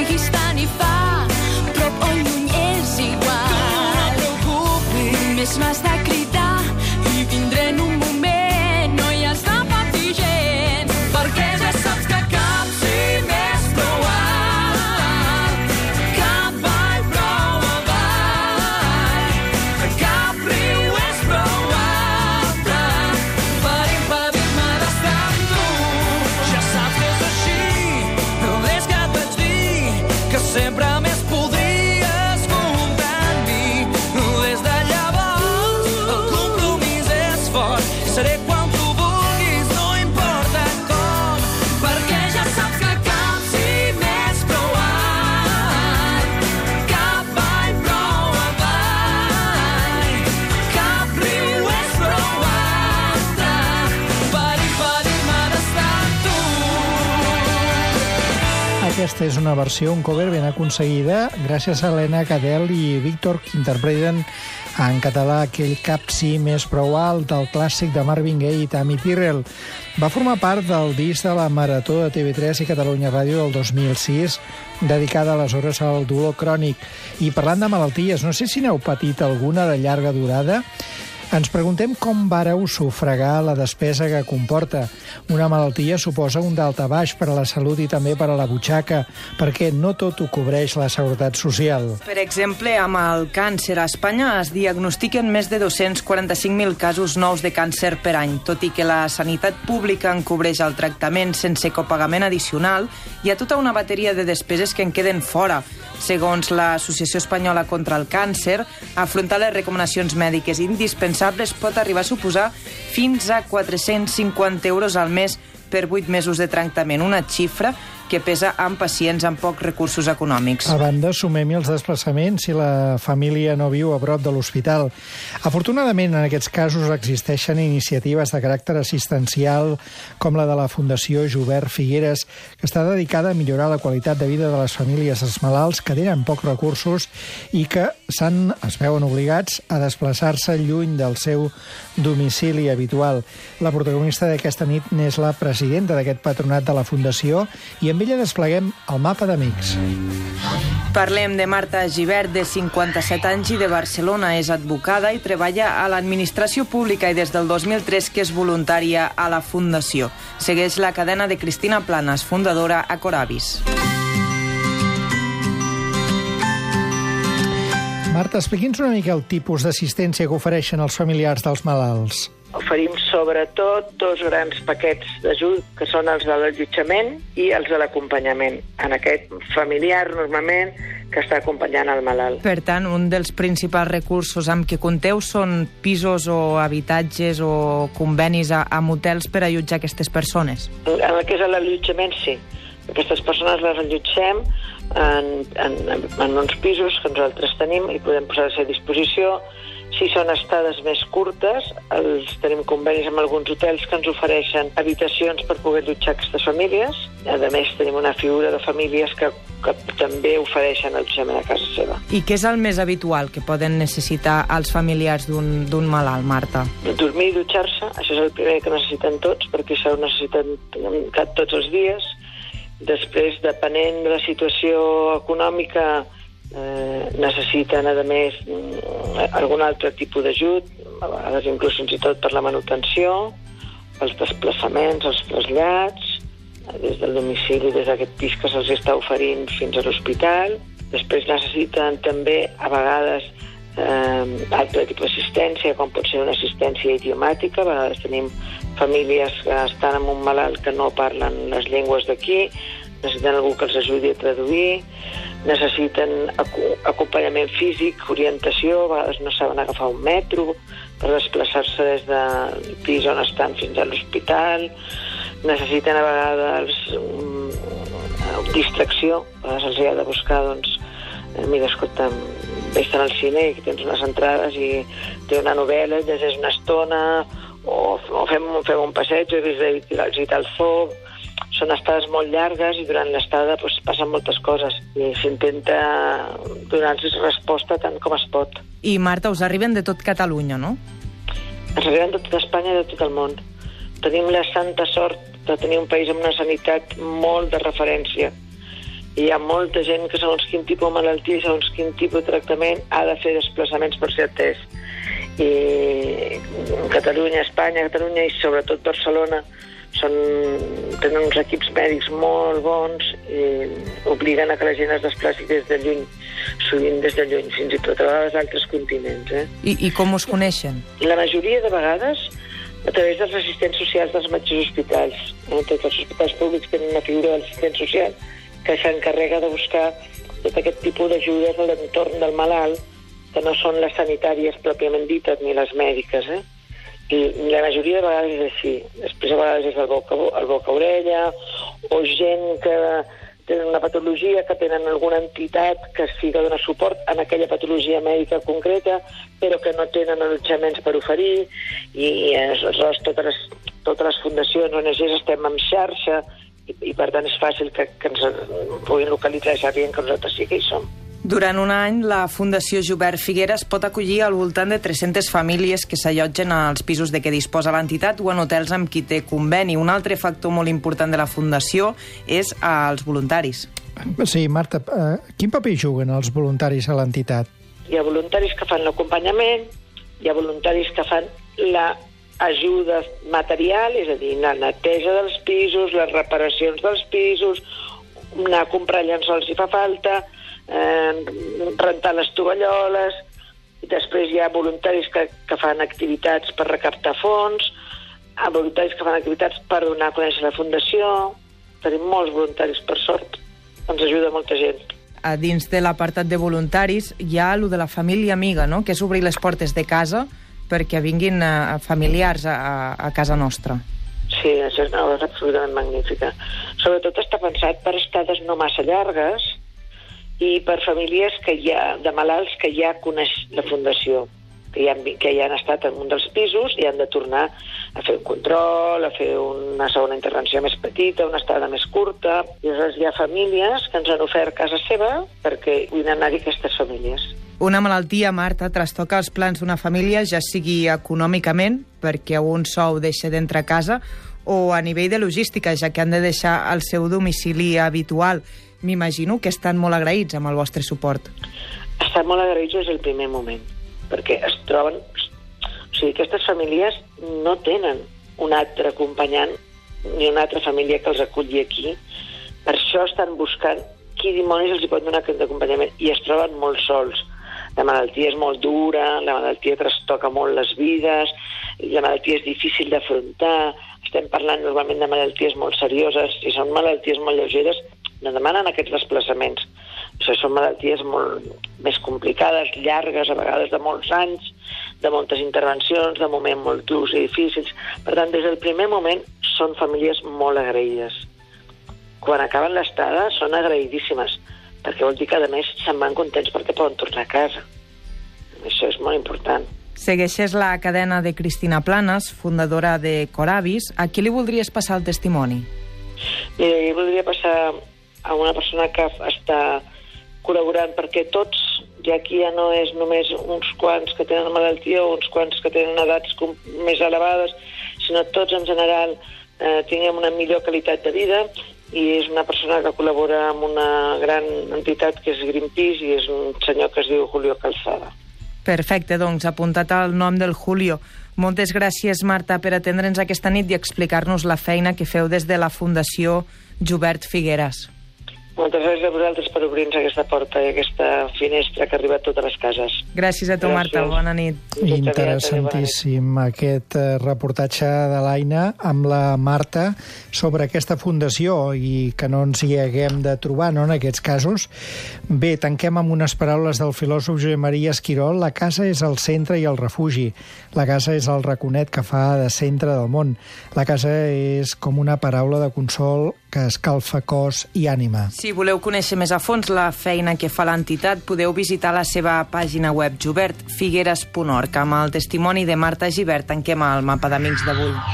siguis tant i far, prop o lluny és igual. Tu no et preocupis. Només m'has de cridar i vindré en un moment. No hi has de patir gens, perquè ja saps que cap cim és prou alt, cap vall prou avall, cap riu és prou alta per impedir-me d'estar amb tu. Ja saps que és així, des que et vaig dir que sempre més podries comptar en mi. Des de llavors el compromís és fort. Seré quan tu vulguis, no importa com. Perquè ja saps que cap cim és prou alt, cap vall prou avall, cap riu és prou alta per impedir-me d'estar amb tu. Aquesta és una versió, un cover ben aconseguida, gràcies a Helena Cadel i Víctor, que interpreten en català aquell Cap sí més prou alt, del clàssic de Marvin Gaye i Tammy Tyrrell. Va formar part del disc de la Marató de TV3 i Catalunya Ràdio del 2006, dedicada aleshores al dolor crònic. I parlant de malalties, no sé si n'heu patit alguna de llarga durada. Ens preguntem com vàreu sufragar la despesa que comporta. Una malaltia suposa un daltabaix per a la salut i també per a la butxaca, perquè no tot ho cobreix la Seguretat Social. Per exemple, amb el càncer a Espanya es diagnostiquen més de 245.000 casos nous de càncer per any. Tot i que la sanitat pública en cobreix el tractament sense copagament addicional, hi ha tota una bateria de despeses que en queden fora. Segons l'Associació Espanyola contra el Càncer, afrontar les recomanacions mèdiques indispensables pot arribar a suposar fins a 450 euros al mes per 8 mesos de tractament, una xifra que pesa en pacients amb pocs recursos econòmics. A banda, sumem-hi els desplaçaments si la família no viu a prop de l'hospital. Afortunadament, en aquests casos existeixen iniciatives de caràcter assistencial, com la de la Fundació Jobert Figueres, que està dedicada a millorar la qualitat de vida de les famílies dels malalts que tenen pocs recursos i que es veuen obligats a desplaçar-se lluny del seu domicili habitual. La protagonista d'aquesta nit n'és la presidenta d'aquest patronat de la Fundació i amb ella despleguem el mapa d'amics. Parlem de Marta Gibert, de 57 anys i de Barcelona. És advocada i treballa a l'administració pública i des del 2003 que és voluntària a la Fundació. Segueix la cadena de Cristina Planas, fundadora a Coravis. Marta, expliqui'ns una mica el tipus d'assistència que ofereixen els familiars dels malalts. Oferim sobretot dos grans paquets d'ajut, que són els de l'allotjament i els de l'acompanyament. En aquest familiar, normalment, que està acompanyant el malalt. Per tant, un dels principals recursos amb què compteu són pisos o habitatges o convenis amb hotels per allotjar aquestes persones? En el que és l'allotjament, sí. Aquestes persones les allotgem en uns pisos que nosaltres tenim i podem posar a la seva disposició. Si són estades més curtes, tenim convenis amb alguns hotels que ens ofereixen habitacions per poder allotjar aquestes famílies. A més, tenim una figura de famílies que també ofereixen allotjament a casa seva. I què és el més habitual que poden necessitar els familiars d'un malalt, Marta? Dormir i dutxar-se, això és el primer que necessiten tots, perquè això ho necessiten tots els dies. Després, depenent de la situació econòmica, necessiten, a més, algun altre tipus d'ajut, a vegades inclús fins i tot per la manutenció, els desplaçaments, els trasllats, des del domicili, des d'aquest pis que se'ls està oferint fins a l'hospital. Després necessiten també, a vegades, altre tipus d'assistència, com pot ser una assistència idiomàtica. A vegades tenim famílies que estan amb un malalt que no parlen les llengües d'aquí, necessiten algú que els ajudi a traduir, necessiten acompanyament físic, orientació, a vegades no saben agafar un metro per desplaçar-se des del pis on estan fins a l'hospital, necessiten a vegades distracció, a vegades els ha de buscar, doncs, mira, escolta, vés-te'n al cine i tens unes entrades i té una novel·la, llegeix una estona, o fem un passeig, o he vist el zoo. Són estades molt llargues i durant l'estada passen moltes coses i s'intenta donar-los resposta tant com es pot. I, Marta, us arriben de tot Catalunya, no? Ens arriben de tot Espanya i de tot el món. Tenim la santa sort de tenir un país amb una sanitat molt de referència hi ha molta gent que segons quin tipus de malaltia, segons quin tipus de tractament, ha de fer desplaçaments per ser atès. I Catalunya, Espanya, Catalunya i sobretot Barcelona tenen uns equips mèdics molt bons i obliguen a que la gent es desplaci des de lluny, sovint des de lluny, fins i tot a vegades d'altres continents. I com us coneixen? La majoria de vegades a través dels assistents socials dels mateixos hospitals. Tots els hospitals públics tenen una figura de l'assistent social que s'encarrega de buscar tot aquest tipus d'ajudes a l'entorn del malalt, que no són les sanitàries pròpiament dites ni les mèdiques. I la majoria de vegades és així. Després a vegades és el boca-orella o gent que tenen una patologia, que tenen alguna entitat que sí que dona suport en aquella patologia mèdica concreta, però que no tenen allotjaments per oferir, i aleshores totes les fundacions, ONGs, estem en xarxa, i per tant és fàcil que ens puguin localitzar i sàpiguen que nosaltres sí que hi som. Durant un any, la Fundació Jubert Figueras pot acollir al voltant de 300 famílies que s'allotgen als pisos de què disposa l'entitat o en hotels amb qui té conveni. Un altre factor molt important de la Fundació és els voluntaris. Sí, Marta, quin paper juguen els voluntaris a l'entitat? Hi ha voluntaris que fan l'acompanyament, hi ha voluntaris que fan l'ajuda material, és a dir, la neteja dels pisos, les reparacions dels pisos, anar a comprar llençols si fa falta, rentar les tovalloles, i després hi ha voluntaris que fan activitats per recaptar fons, voluntaris que fan activitats per donar a conèixer la Fundació. Tenim molts voluntaris, per sort. Ens ajuda molta gent. A dins de l'apartat de voluntaris hi ha allò de la família amiga, no? Que és obrir les portes de casa perquè vinguin familiars a casa nostra. Sí, això és una cosa absolutament magnífica. Sobretot està pensat per estades no massa llargues i per famílies de malalts que ja coneix la Fundació, que ja han estat en un dels pisos i han de tornar a fer un control, a fer una segona intervenció més petita, una estada més curta. I llavors hi ha famílies que ens han ofert casa seva perquè vull anar-hi aquestes famílies. Una malaltia, Marta, trastoca els plans d'una família, ja sigui econòmicament, perquè un sou deixa d'entrar a casa, o a nivell de logística, ja que han de deixar el seu domicili habitual. M'imagino que estan molt agraïts amb el vostre suport. Estan molt agraïts des del primer moment, perquè es troben... O sigui, aquestes famílies no tenen un altre acompanyant ni una altra família que els aculli aquí. Per això estan buscant qui dimonis els hi pot donar aquest acompanyament, i es troben molt sols. La malaltia és molt dura, la malaltia trastoca molt les vides, la malaltia és difícil d'afrontar, estem parlant normalment de malalties molt serioses, si són malalties molt lleugeres no demanen aquests desplaçaments. O sigui, són malalties molt més complicades, llargues, a vegades de molts anys, de moltes intervencions, de moments molt durs i difícils. Per tant, des del primer moment són famílies molt agraïdes. Quan acaben l'estada són agraïdíssimes, perquè vol dir que a més se'n van contents perquè poden tornar a casa. Això és molt important. Segueixes la cadena de Cristina Planas, fundadora de Coravis. A qui li voldries passar el testimoni? Mira, jo voldria passar a una persona que està col·laborant, perquè tots, ja aquí ja no és només uns quants que tenen malaltia o uns quants que tenen edats més elevades, sinó tots en general tinguem una millor qualitat de vida, i és una persona que col·labora amb una gran entitat que és Greenpeace, i és un senyor que es diu Julio Calzada. Perfecte, doncs apuntat el nom del Julio. Moltes gràcies, Marta, per atendre'ns aquesta nit i explicar-nos la feina que feu des de la Fundació Jubert Figueras. Moltes gràcies a vosaltres per obrir-nos aquesta porta i aquesta finestra que arriba a totes les cases. Gràcies a tu, Marta. Bona nit. Interessantíssim aquest reportatge de l'Aina amb la Marta sobre aquesta fundació, i que no ens hi haguem de trobar, no, en aquests casos. Bé, tanquem amb unes paraules del filòsof Josep Maria Esquirol. La casa és el centre i el refugi. La casa és el raconet que fa de centre del món. La casa és com una paraula de consol que escalfa cos i ànima. Si voleu conèixer més a fons la feina que fa l'entitat, podeu visitar la seva pàgina web jubertfigueras.org. Amb el testimoni de Marta Gibert tanquem el mapa d'amics d'avui.